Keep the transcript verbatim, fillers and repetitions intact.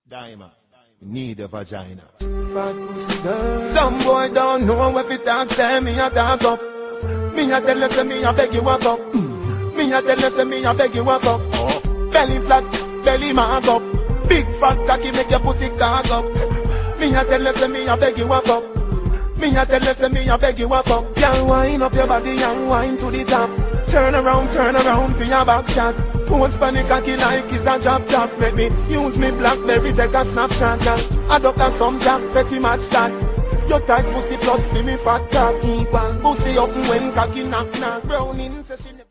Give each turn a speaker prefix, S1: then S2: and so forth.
S1: Diamond, need a vagina.
S2: Fat pussy girl. Some boy don't know if it talk, say me a talk up. Me a tell you, say me a beg you up up. Mm. Me a tell you, say me a beg you up up. Oh. Belly flat, belly mark up. Big fat cocky make your pussy cock up. Me a tell you, say me a beg you up up. Me a tell you, say me a beg you up up. Girl, wind up your body and wind to the top. Turn around, turn around for your back shot. Post panic cocky like it's a drop top. Let me use me Blackberry, take a snapshot, girl. Adopt a some jack, petty mad stat. Your tight pussy plus for me fat cock equal. Pussy up when cocky knock knock. Browning say she